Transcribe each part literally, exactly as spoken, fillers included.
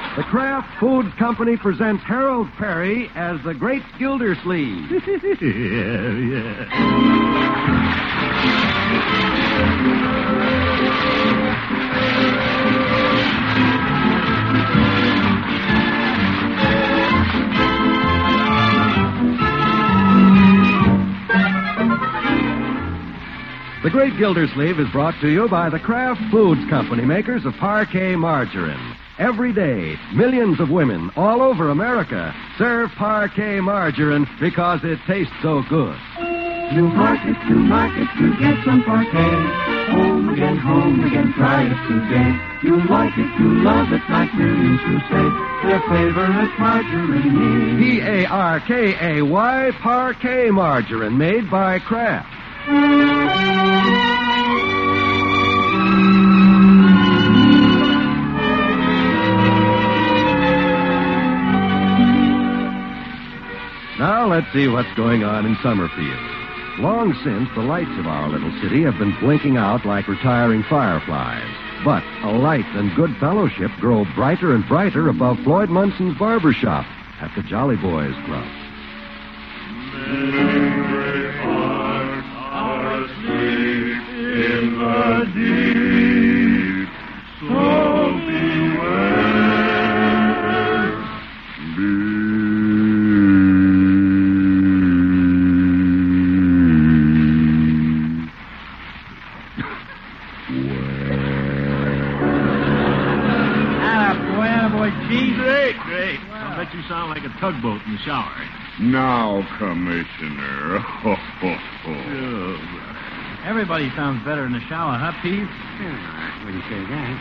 The Kraft Foods Company presents Harold Perry as the Great Gildersleeve. yeah, yeah. The Great Gildersleeve is brought to you by the Kraft Foods Company, makers of Parquet Margarine. Every day, millions of women all over America serve Parquet Margarine because it tastes so good. To market, to market, to get some Parquet. Home again, home again, try it today. You like it, you love it, like millions who say their favorite margarine is P A R K A Y, Parquet Margarine, made by Kraft. Now let's see what's going on in Summerfield. Long since, the lights of our little city have been blinking out like retiring fireflies. But a light and good fellowship grow brighter and brighter above Floyd Munson's barber shop at the Jolly Boys Club. Many hearts are asleep in the deep, so beware. You sound like a tugboat in the shower. Now, Commissioner. Ho, ho, ho. Oh, everybody sounds better in the shower, huh, Pete? Yeah, I wouldn't say that.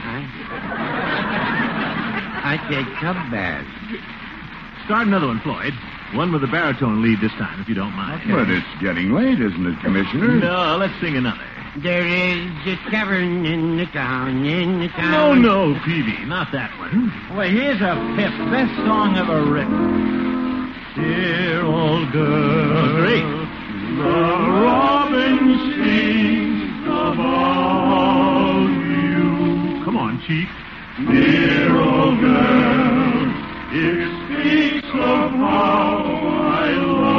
I, I take tub baths. Start another one, Floyd. One with a baritone lead this time, if you don't mind. Okay. But it's getting late, isn't it, Commissioner? No, let's sing another. There is a tavern in the town, in the No, town. no, Peavy, not that one. Well, here's a pip. Best song ever written. Dear old girl. Great. The robin sings about you. Come on, Chief. Dear old girl, it speaks of how I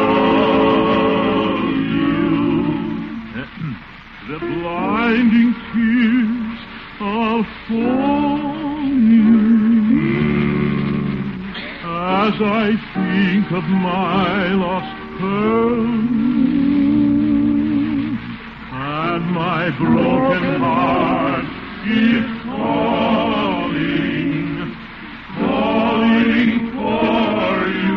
love you. The blinding tears are falling as I think of my lost pearl and my broken heart is calling, calling for you.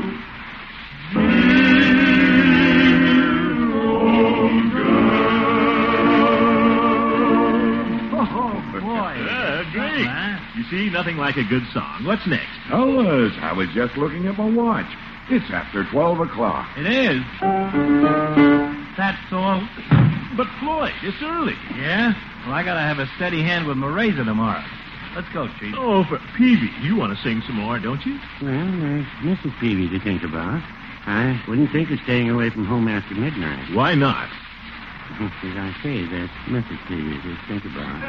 You see, nothing like a good song. What's next? Fellas, I was just looking at my watch. It's after twelve o'clock. It is. That's all. But, Floyd, it's early. Yeah? Well, I gotta have a steady hand with my razor tomorrow. Let's go, Chief. Oh, for Peavy, you want to sing some more, don't you? Well, there's Missus Peavy to think about. I wouldn't think of staying away from home after midnight. Why not? As I say, there's Missus Peavy to think about.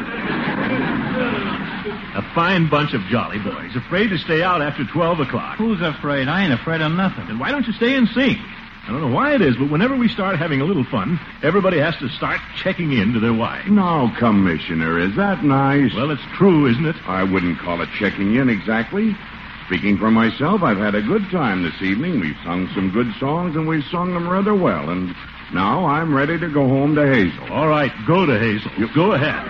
A fine bunch of jolly boys, afraid to stay out after twelve o'clock. Who's afraid? I ain't afraid of nothing. Then why don't you stay and sing? I don't know why it is, but whenever we start having a little fun, everybody has to start checking in to their wives. Now, Commissioner, is that nice? Well, it's true, isn't it? I wouldn't call it checking in exactly. Speaking for myself, I've had a good time this evening. We've sung some good songs, and we've sung them rather well, and now I'm ready to go home to Hazel. All right, go to Hazel. You go ahead.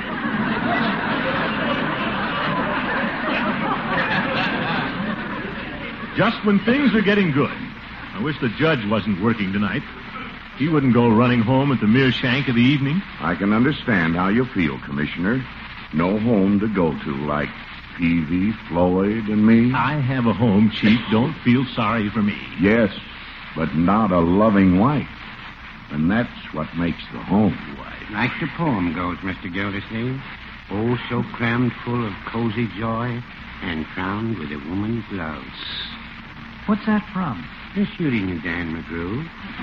Just when things are getting good. I wish the judge wasn't working tonight. He wouldn't go running home at the mere shank of the evening. I can understand how you feel, Commissioner. No home to go to like Peavy, Floyd, and me. I have a home, Chief. Don't feel sorry for me. Yes, but not a loving wife. And that's what makes the home wife. Like the poem goes, Mister Gildersleeve. Oh, so crammed full of cozy joy and crowned with a woman's love. What's that from? The shooting of Dan McGrew.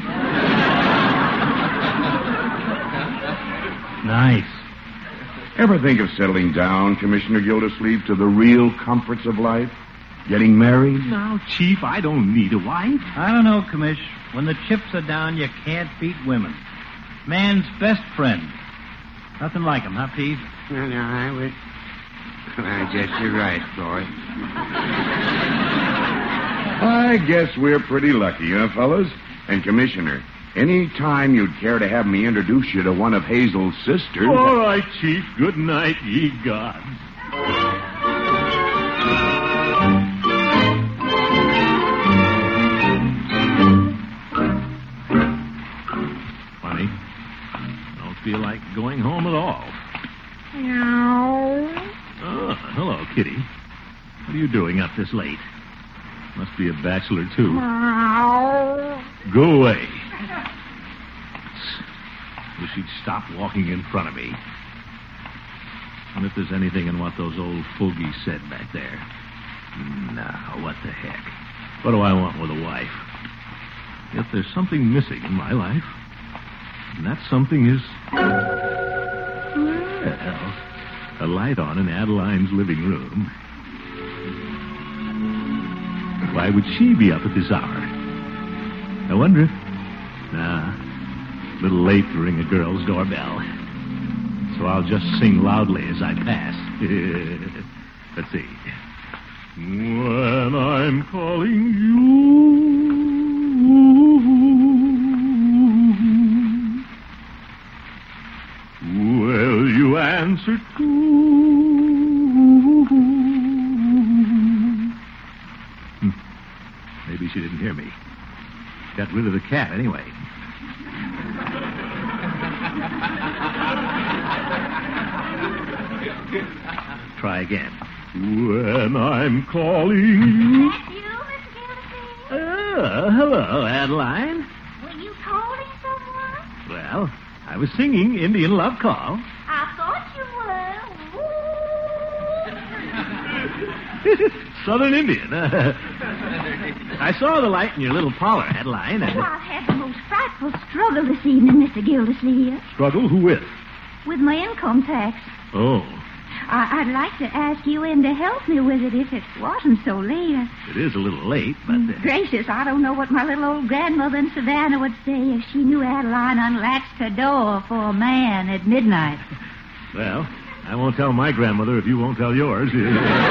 Nice. Ever think of settling down, Commissioner Gildersleeve, to the real comforts of life? Getting married? Now, Chief, I don't need a wife. I don't know, Commish. When the chips are down, you can't beat women. Man's best friend. Nothing like 'em, huh, Pete? Well, now, I would... I guess you're right, Floyd. I guess we're pretty lucky, huh, fellas? And, Commissioner, any time you'd care to have me introduce you to one of Hazel's sisters... All right, Chief. Good night, ye gods. Funny. I don't feel like going home at all. Oh, hello, Kitty. What are you doing up this late? Must be a bachelor, too. Go away. Wish she'd stop walking in front of me. And if there's anything in what those old fogies said back there. Now, what the heck? What do I want with a wife? If there's something missing in my life, and that something is... Well, a light on in Adeline's living room. Why would she be up at this hour? I wonder if... Nah, a little late to ring a girl's doorbell. So I'll just sing loudly as I pass. Let's see. When I'm calling you, will you answer too? Maybe she didn't hear me. Got rid of the cat anyway. Try again. When I'm calling you... That you, Mister Gildersleeve? Oh, hello, Adeline. Were you calling someone? Well, I was singing Indian Love Call. I thought you were. Southern Indian. I saw the light in your little parlor, Adeline. And... Oh, I've had the most frightful struggle this evening, Mister Gildersleeve. Struggle? Who with? With my income tax. Oh, I- I'd like to ask you in to help me with it if it wasn't so late. it is a little late, but... Uh... Gracious, I don't know what my little old grandmother in Savannah would say if she knew Adeline unlatched her door for a man at midnight. Well, I won't tell my grandmother if you won't tell yours. All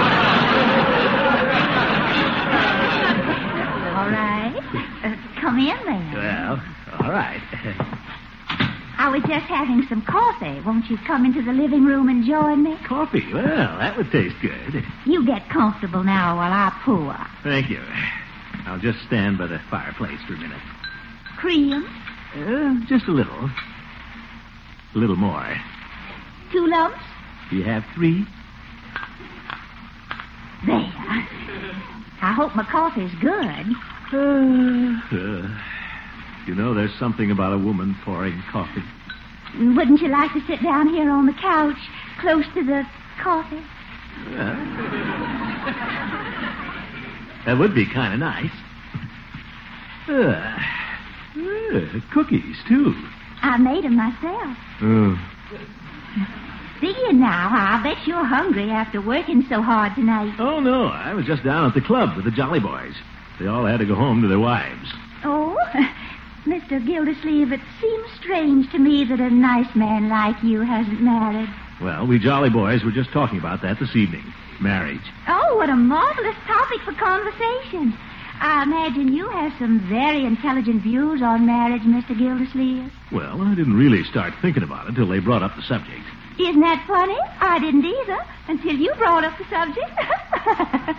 right. Uh, come in, then. Well, all right. I was just having some coffee. Won't you come into the living room and join me? Coffee? Well, that would taste good. You get comfortable now while I pour. Thank you. I'll just stand by the fireplace for a minute. Cream? Uh, just a little. A little more. Two lumps? Do you have three? There. I hope my coffee's good. Uh, you know, there's something about a woman pouring coffee. Wouldn't you like to sit down here on the couch, close to the coffee? Uh, that would be kind of nice. Uh, uh, cookies, too. I made them myself. Oh. See you now. I bet you're hungry after working so hard tonight. Oh, no. I was just down at the club with the Jolly Boys. They all had to go home to their wives. Oh, Mister Gildersleeve, it seems strange to me that a nice man like you hasn't married. Well, we Jolly Boys were just talking about that this evening. Marriage. Oh, what a marvelous topic for conversation. I imagine you have some very intelligent views on marriage, Mister Gildersleeve. Well, I didn't really start thinking about it till they brought up the subject. Isn't that funny? I didn't either, until you brought up the subject.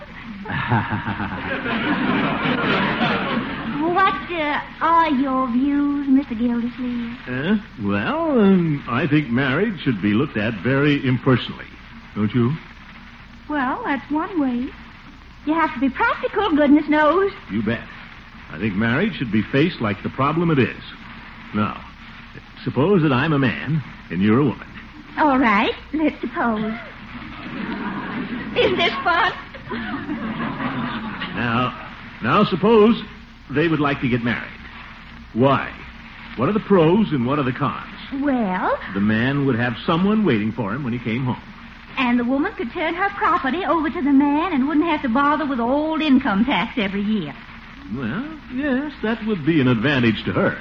What uh, are your views, Mister Gildersleeve? Uh, well, um, I think marriage should be looked at very impersonally. Don't you? Well, that's one way. You have to be practical, goodness knows. You bet. I think marriage should be faced like the problem it is. Now, suppose that I'm a man and you're a woman. All right, let's suppose. Isn't this fun? Now, now suppose they would like to get married. Why? What are the pros and what are the cons? Well, The man would have someone waiting for him when he came home. And the woman could turn her property over to the man and wouldn't have to bother with old income tax every year. Well, yes, that would be an advantage to her.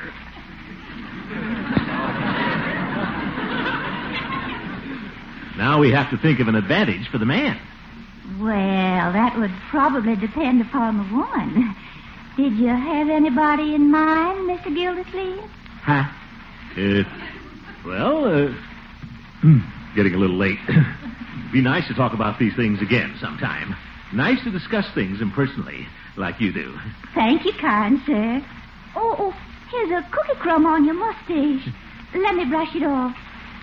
Now we have to think of an advantage for the man. Well, that would probably depend upon the woman. Did you have anybody in mind, Mister Gildersleeve? Huh? Uh, well, uh, getting a little late. Be nice to talk about these things again sometime. Nice to discuss things impersonally, like you do. Thank you, kind sir. Oh, oh, here's a cookie crumb on your mustache. Let me brush it off.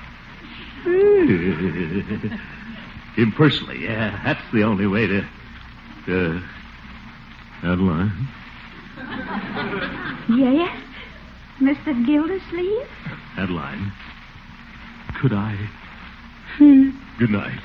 Impersonally, yeah. That's the only way to... to... Adeline? Yes, Mister Gildersleeve? Adeline, could I... Good night.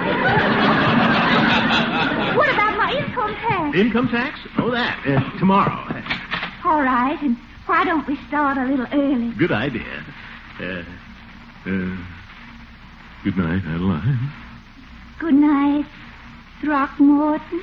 What about my income tax? Income tax? Oh, that. Uh, tomorrow. All right, and why don't we start a little early? Good idea. Uh, uh, good night, Adeline. Good night, Throckmorton.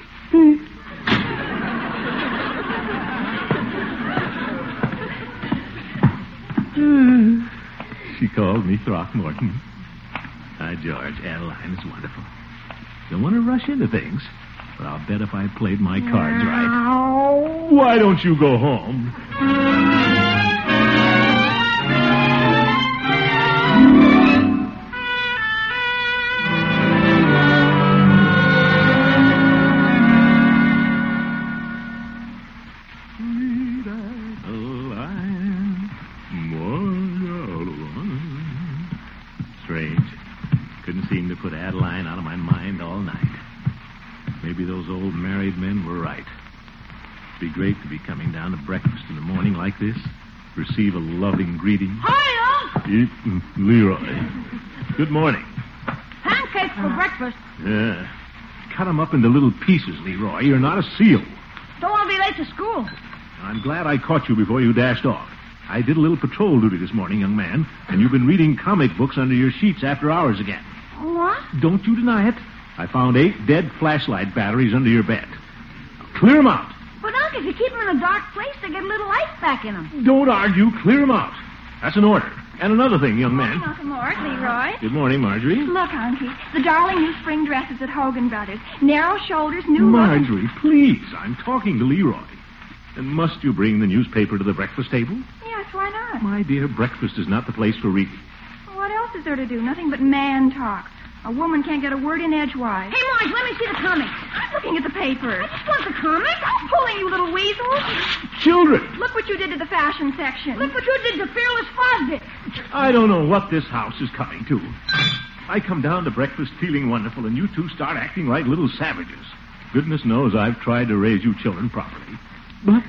Hmm. She called me Throckmorton. Hi, George. Adeline is wonderful. Don't want to rush into things, but I'll bet if I played my cards right. Why don't you go home? Strange. Couldn't seem to put Adeline out of my mind all night. Maybe those old married men were right. It'd be great to be coming down to breakfast in the morning like this. Receive a loving greeting. Hi, Unc! Eat, Leroy. Good morning. Pancakes for breakfast. Yeah. Cut them up into little pieces, Leroy. You're not a seal. Don't want to be late to school. I'm glad I caught you before you dashed off. I did a little patrol duty this morning, young man, and you've been reading comic books under your sheets after hours again. What? Don't you deny it. I found eight dead flashlight batteries under your bed. Now, clear them out. But, Unc, if you keep them in a dark place, they get a little light back in them. Don't argue. Clear them out. That's an order. And another thing, young man. Good morning, Uncle Mort, Leroy. Good morning, Marjorie. Look, Unky, the darling new spring dresses at Hogan Brothers. Narrow shoulders, new Marjorie, look. Please. I'm talking to Leroy. And must you bring the newspaper to the breakfast table? Yes, why not? My dear, breakfast is not the place for reading. What else is there to do? Nothing but man talk. A woman can't get a word in edgewise. Hey, Marge, let me see the comics. I'm looking at the papers. I just want the comics. I'm pulling, you little weasel. Children! Look what you did to the fashion section. Look what you did to Fearless Fosdick. I don't know what this house is coming to. I come down to breakfast feeling wonderful, and you two start acting like little savages. Goodness knows I've tried to raise you children properly. But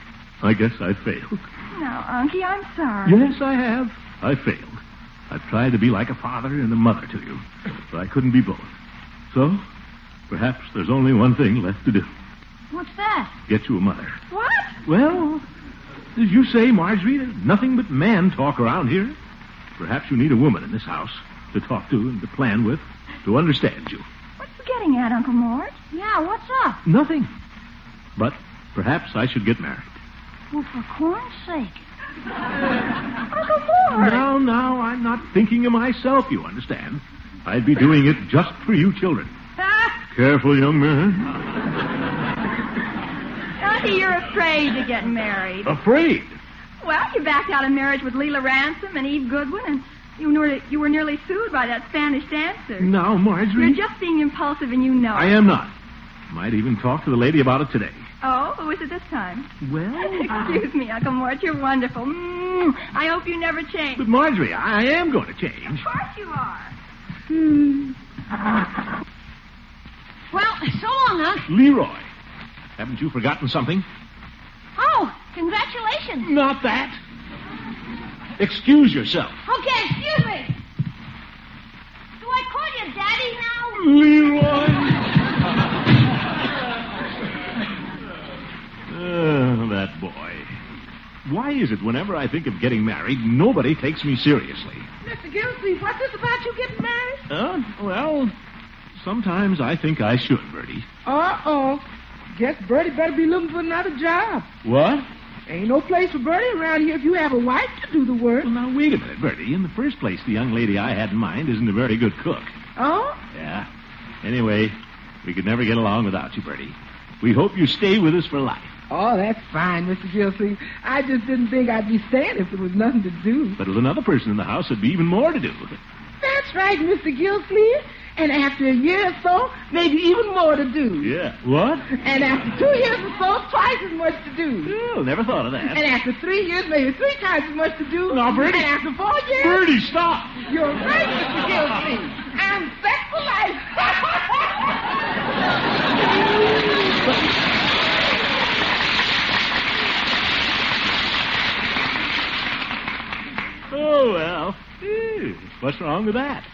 I guess I failed. No, Unky, I'm sorry. Yes, I have. I failed. I've tried to be like a father and a mother to you, but I couldn't be both. So, perhaps there's only one thing left to do. What's that? Get you a mother. What? Well, as you say, Marjorie, there's nothing but man talk around here. Perhaps you need a woman in this house to talk to and to plan with, to understand you. What's you getting at, Uncle Mort? Yeah, what's up? Nothing. But perhaps I should get married. Well, for corn's sake. Uncle Mort! Now, now, I'm not thinking of myself, you understand. I'd be doing it just for you children. Ah! Careful, young man. Unky, you're afraid to get married. Afraid? Well, you backed out of marriage with Leela Ransom and Eve Goodwin, and you were, you were nearly sued by that Spanish dancer. Now, Marjorie... You're just being impulsive, and you know it. I am not. Might even talk to the lady about it today. Oh, who is it this time? Well... Excuse me, Uncle Mort, you're wonderful. Mm, I hope you never change. But, Marjorie, I am going to change. Of course you are. Hmm. Well, so long, Unc. Leroy, haven't you forgotten something? Oh, congratulations. Not that. Excuse yourself. Okay, excuse me. Do I call you Daddy now? Leroy. Oh, that boy. Why is it whenever I think of getting married, nobody takes me seriously? Mister Gildersleeve, what's this about you getting married? Uh, well, sometimes I think I should, Bertie. Uh-oh. Guess Bertie better be looking for another job. What? Ain't no place for Bertie around here if you have a wife to do the work. Well, now, wait a minute, Bertie. In the first place, the young lady I had in mind isn't a very good cook. Oh? Yeah. Anyway, we could never get along without you, Bertie. We hope you stay with us for life. Oh, that's fine, Mister Gilsleeve. I just didn't think I'd be staying if there was nothing to do. But with another person in the house, there'd be even more to do. That's right, Mister Gilsleeve. And after a year or so, maybe even more to do. Yeah. What? And after two years or so, twice as much to do. Oh, never thought of that. And after three years, maybe three times as much to do. Now, Bertie. And after four years... Bertie, stop! You're right, Mister Gilsleeve. I'm set for life. Oh, well. Ew, what's wrong with that?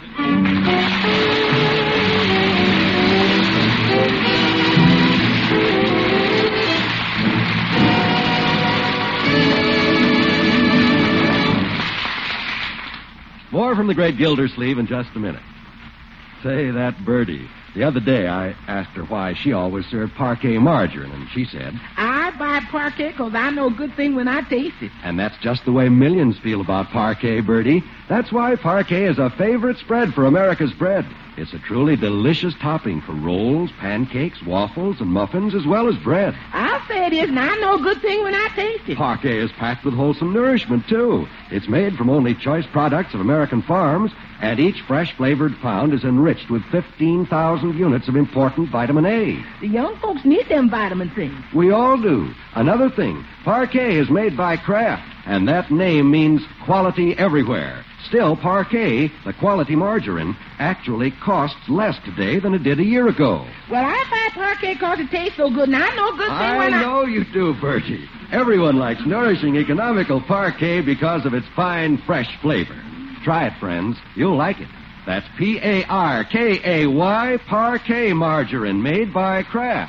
More from the great Gildersleeve in just a minute. Say, that Bertie. The other day, I asked her why she always served parquet margarine, and she said... I buy parquet because I know a good thing when I taste it. And that's just the way millions feel about parquet, Bertie. That's why parquet is a favorite spread for America's bread. It's a truly delicious topping for rolls, pancakes, waffles, and muffins, as well as bread. I'll say it is, and I know a good thing when I taste it. Parquet is packed with wholesome nourishment, too. It's made from only choice products of American farms, and each fresh flavored pound is enriched with fifteen thousand units of important vitamin A. The young folks need them vitamin things. We all do. Another thing, Parquet is made by Kraft, and that name means quality everywhere. Still, Parquet, the quality margarine, actually costs less today than it did a year ago. Well, I buy Parquet because it tastes so good, and I know a good thing I when I... know you do, Bertie. Everyone likes nourishing, economical Parquet because of its fine, fresh flavor. Try it, friends. You'll like it. That's P A R K A Y, Parquet margarine, made by Kraft.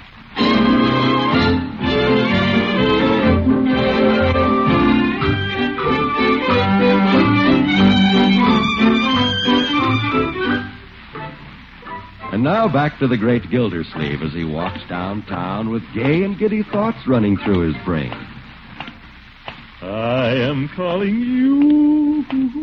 And now back to the great Gildersleeve as he walks downtown with gay and giddy thoughts running through his brain. I am calling you.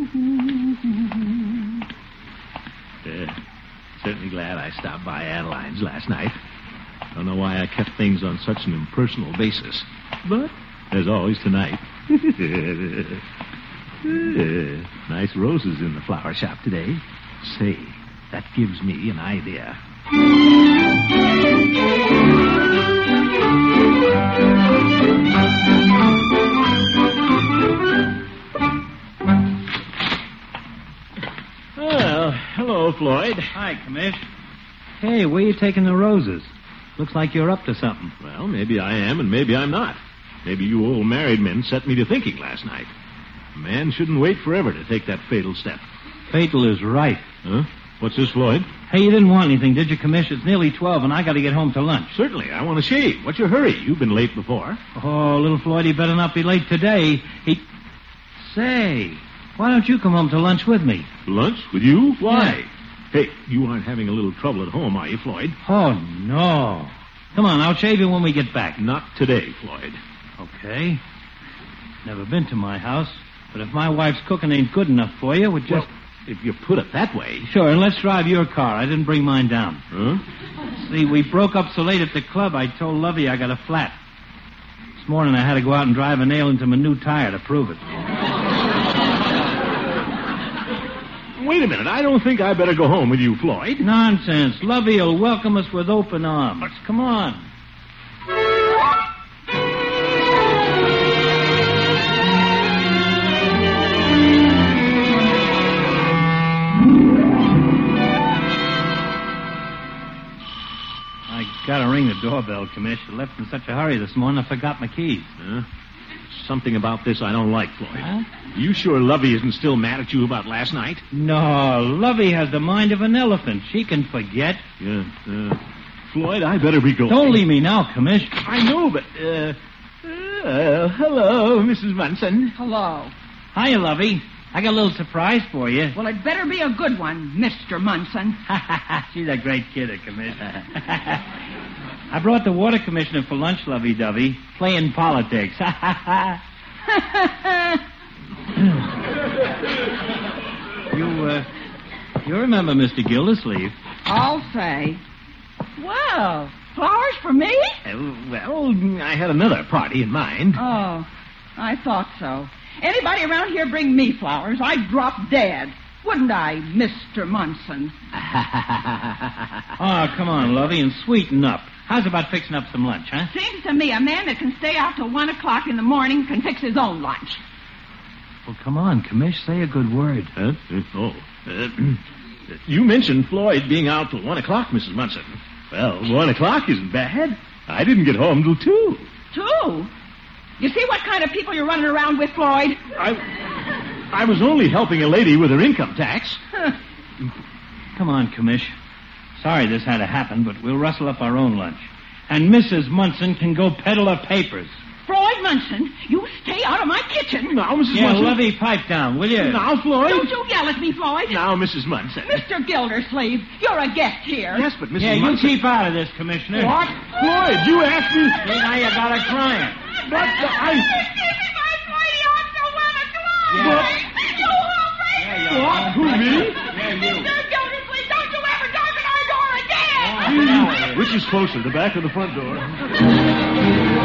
Uh, certainly glad I stopped by Adeline's last night. Don't know why I kept things on such an impersonal basis. But, as always, tonight. uh, nice roses in the flower shop today. Say, that gives me an idea. Well, hello, Floyd. Hi, Commish. Hey, where you taking the roses? Looks like you're up to something. Well, maybe I am, and maybe I'm not. Maybe you old married men set me to thinking last night. A man shouldn't wait forever to take that fatal step. Fatal is right. Huh? What's this, Floyd? Hey, you didn't want anything, did you, Commish? It's nearly twelve, and I got to get home to lunch. Certainly. I want to shave. What's your hurry? You've been late before. Oh, little Floyd, he better not be late today. He... Say, why don't you come home to lunch with me? Lunch? With you? Why? Yeah. Hey, you aren't having a little trouble at home, are you, Floyd? Oh, no. Come on, I'll shave you when we get back. Not today, Floyd. Okay. Never been to my house, but if my wife's cooking ain't good enough for you, we'd just... Well, if you put it that way... Sure, and let's drive your car. I didn't bring mine down. Huh? See, we broke up so late at the club, I told Lovey I got a flat. This morning I had to go out and drive a nail into my new tire to prove it. Wait a minute. I don't think I better go home with you, Floyd. Nonsense. Lovey will welcome us with open arms. Come on. I gotta ring the doorbell, Commish. I left in such a hurry this morning I forgot my keys. Huh? Something about this I don't like, Floyd. Huh? You sure Lovey isn't still mad at you about last night? No, Lovey has the mind of an elephant. She can forget. Yeah. Uh, Floyd, I better be going. Don't leave me now, Commish. I know, but, uh... uh hello, Missus Munson. Hello. Hiya, Lovey. I got a little surprise for you. Well, it better be a good one, Mister Munson. She's a great kid, a commissioner. I brought the water commissioner for lunch, lovey-dovey, playing politics. you, uh, you remember Mister Gildersleeve. I'll say. Well, flowers for me? Uh, well, I had another party in mind. Oh, I thought so. Anybody around here bring me flowers, I'd drop dead. Wouldn't I, Mister Munson? Oh, come on, lovey, and sweeten up. How's about fixing up some lunch, huh? Seems to me a man that can stay out till one o'clock in the morning can fix his own lunch. Well, come on, Commish, say a good word. Huh? Uh, oh. Uh, you mentioned Floyd being out till one o'clock, Missus Munson. Well, one o'clock isn't bad. I didn't get home till two. Two? You see what kind of people you're running around with, Floyd? I, I was only helping a lady with her income tax. Huh. Come on, Commish. Sorry this had to happen, but we'll rustle up our own lunch. And Missus Munson can go peddle her papers. Floyd Munson, you stay out of my kitchen. Now, Missus Yeah, Munson. lovey, pipe down, will you? Now, Floyd. Don't you yell at me, Floyd. Now, Missus Munson. Mister Gildersleeve, you're a guest here. Yes, but Missus Yeah, Munson. you keep out of this, Commissioner. What? Floyd, you asked me. See, now you got her crying. But I... Yeah. You Yeah, you What? Who, me? Yeah, you. Mister Gildersleeve, don't you ever darken our door again! Hmm. Which is closer, the back or the front door?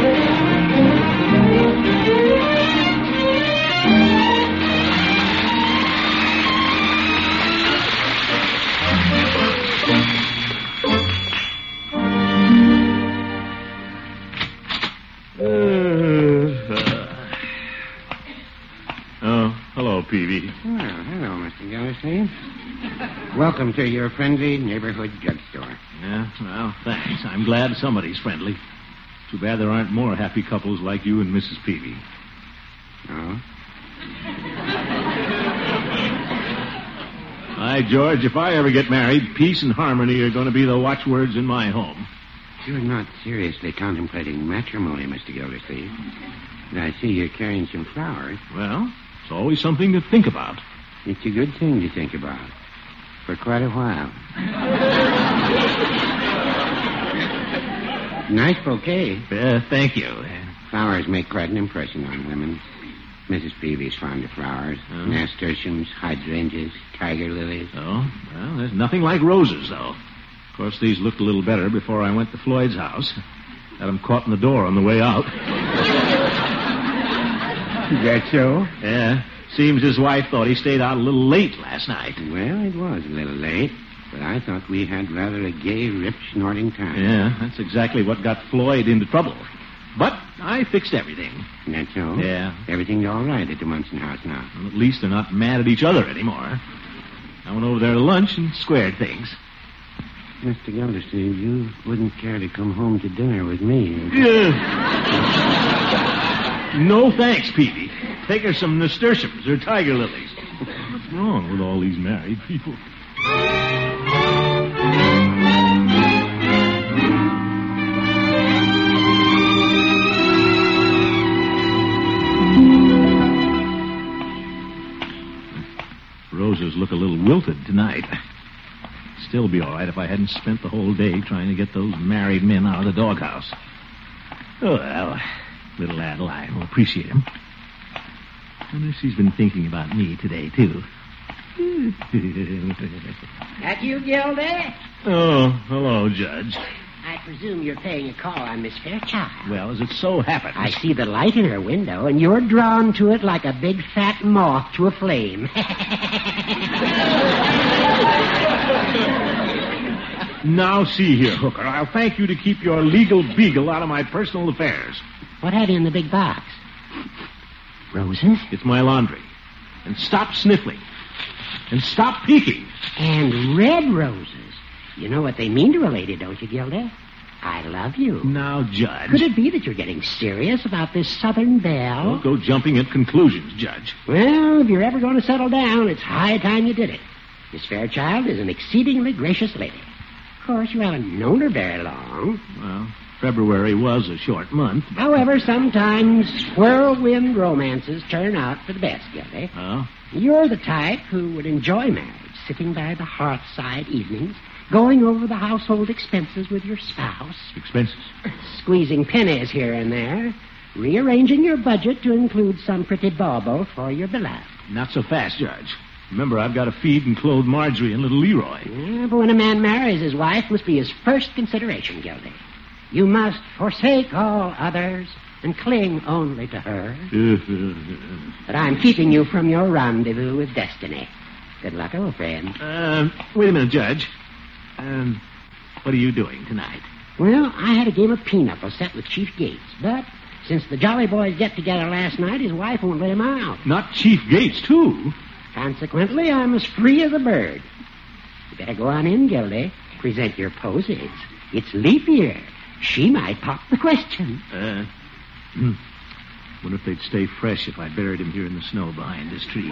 Oh, hello, Peavy. Well, hello, Mister Gildersleeve. Welcome to your friendly neighborhood drugstore. Yeah, well, thanks. I'm glad somebody's friendly. Too bad there aren't more happy couples like you and Missus Peavy. Oh? Hi, George. If I ever get married, peace and harmony are going to be the watchwords in my home. You're not seriously contemplating matrimony, Mister Gildersleeve. And I see you're carrying some flowers. Well, it's always something to think about. It's a good thing to think about. For quite a while. Nice bouquet. Uh, thank you. Flowers make quite an impression on women. Missus Peavy's fond of flowers. Oh. Nasturtiums, hydrangeas, tiger lilies. Oh, well, there's nothing like roses, though. Of course, these looked a little better before I went to Floyd's house. Had them caught in the door on the way out. Is that so? Yeah. Seems his wife thought he stayed out a little late last night. Well, it was a little late, but I thought we had rather a gay, rip, snorting time. Yeah, that's exactly what got Floyd into trouble. But I fixed everything. That's so? Yeah. Everything's all right at the Munson house now. Well, at least they're not mad at each other anymore. I went over there to lunch and squared things. Mister Gildersleeve, you wouldn't care to come home to dinner with me. Yeah. No thanks, Peavy. Take her some nasturtiums or tiger lilies. What's wrong with all these married people? Roses look a little wilted tonight. Still be all right if I hadn't spent the whole day trying to get those married men out of the doghouse. Oh, well, little Adeline will appreciate him. I wonder if she's been thinking about me today, too. That you, Gildy? Oh, hello, Judge. I presume you're paying a call on Miss Fairchild. Well, as it so happens... I see the light in her window, and you're drawn to it like a big fat moth to a flame. Now, see here, Hooker. I'll thank you to keep your legal beagle out of my personal affairs. What have you in the big box? Roses? It's my laundry. And stop sniffling. And stop peeking. And red roses. You know what they mean to a lady, don't you, Gildy? I love you. Now, Judge... Could it be that you're getting serious about this Southern belle? Don't go jumping at conclusions, Judge. Well, if you're ever going to settle down, it's high time you did it. Miss Fairchild is an exceedingly gracious lady. course, you haven't known her very long. Well, February was a short month. However, sometimes whirlwind romances turn out for the best, Gildy. Oh? You're the type who would enjoy marriage, sitting by the hearthside evenings, going over the household expenses with your spouse. Expenses? Squeezing pennies here and there, rearranging your budget to include some pretty bauble for your beloved. Not so fast, Judge. Remember, I've got to feed and clothe Marjorie and little Leroy. Yeah, but when a man marries, his wife must be his first consideration, Gildy. You must forsake all others and cling only to her. But I'm keeping you from your rendezvous with destiny. Good luck, old friend. Uh, wait a minute, Judge. Um, what are you doing tonight? Well, I had a game of pinochle set with Chief Gates, but since the Jolly Boys get together last night, his wife won't let him out. Not Chief Gates, too? Consequently, I'm as free as a bird. You better go on in, Gildy. Present your poses. It's leap year. She might pop the question. Uh, hmm. Wonder if they'd stay fresh if I buried him here in the snow behind this tree.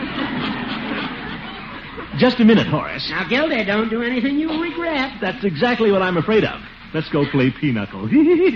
Just a minute, Horace. Now, Gildy, don't do anything you'll regret. That's exactly what I'm afraid of. Let's go play pinochle.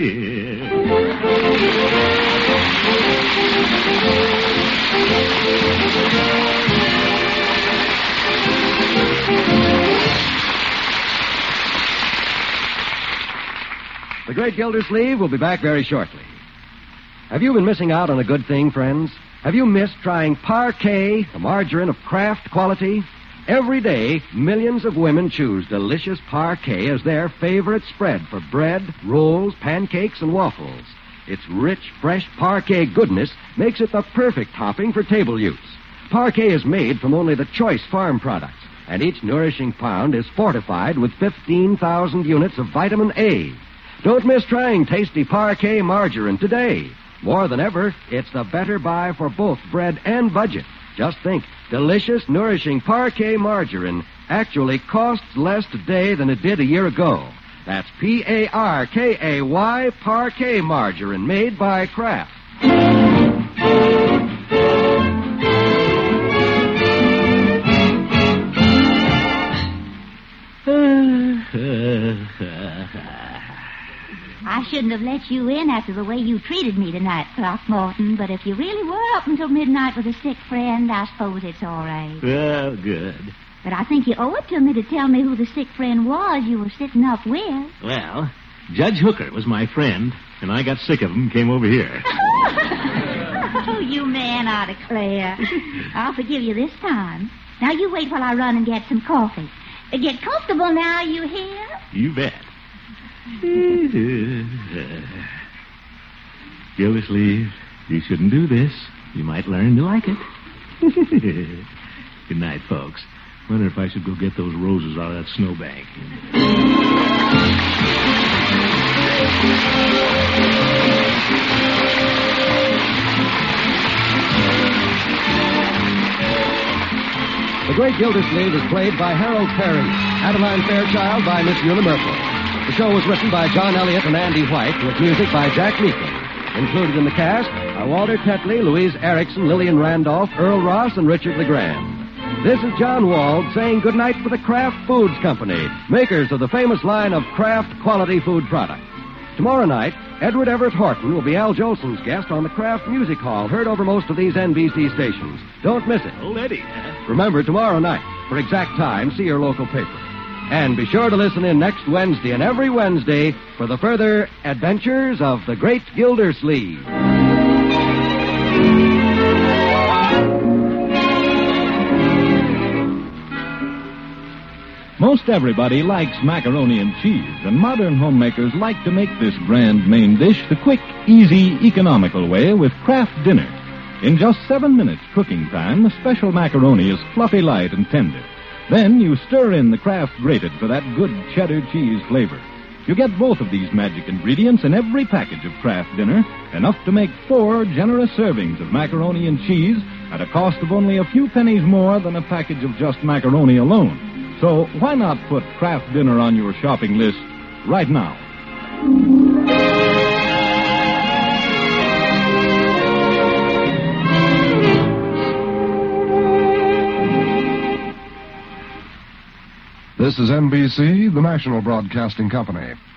The Great Gildersleeve will be back very shortly. Have you been missing out on a good thing, friends? Have you missed trying Parquet, the margarine of Kraft quality? Every day, millions of women choose delicious Parquet as their favorite spread for bread, rolls, pancakes, and waffles. Its rich, fresh Parquet goodness makes it the perfect topping for table use. Parquet is made from only the choice farm products, and each nourishing pound is fortified with fifteen thousand units of vitamin A. Don't miss trying tasty Parquet margarine today. More than ever, it's the better buy for both bread and budget. Just think, delicious, nourishing Parquet margarine actually costs less today than it did a year ago. That's P A R K A Y, Parquet margarine, made by Kraft. I shouldn't have let you in after the way you treated me tonight, Throckmorton, but if you really were up until midnight with a sick friend, I suppose it's all right. Well, good. But I think you owe it to me to tell me who the sick friend was you were sitting up with. Well, Judge Hooker was my friend, and I got sick of him and came over here. Oh, you man, I declare. I'll forgive you this time. Now you wait while I run and get some coffee. Get comfortable now, you hear? You bet. Gildersleeve, you shouldn't do this. You might learn to like it. Good night, folks. Wonder if I should go get those roses out of that snowbank. The Great Gildersleeve is played by Harold Perry. Adeline Fairchild by Miss Eula Merkel. The show was written by John Elliott and Andy White, with music by Jack Meekin. Included in the cast are Walter Tetley, Louise Erickson, Lillian Randolph, Earl Ross, and Richard LeGrand. This is John Wald saying goodnight for the Kraft Foods Company, makers of the famous line of Kraft quality food products. Tomorrow night, Edward Everett Horton will be Al Jolson's guest on the Kraft Music Hall, heard over most of these N B C stations. Don't miss it. Old Eddie, huh? Remember, tomorrow night, for exact time, see your local paper. And be sure to listen in next Wednesday and every Wednesday for the further adventures of the Great Gildersleeve. Most everybody likes macaroni and cheese, and modern homemakers like to make this grand main dish the quick, easy, economical way with Kraft Dinner. In just seven minutes cooking time, the special macaroni is fluffy light and tender. Then you stir in the Kraft grated for that good cheddar cheese flavor. You get both of these magic ingredients in every package of Kraft Dinner, enough to make four generous servings of macaroni and cheese at a cost of only a few pennies more than a package of just macaroni alone. So why not put Kraft Dinner on your shopping list right now? This is N B C, the national broadcasting company.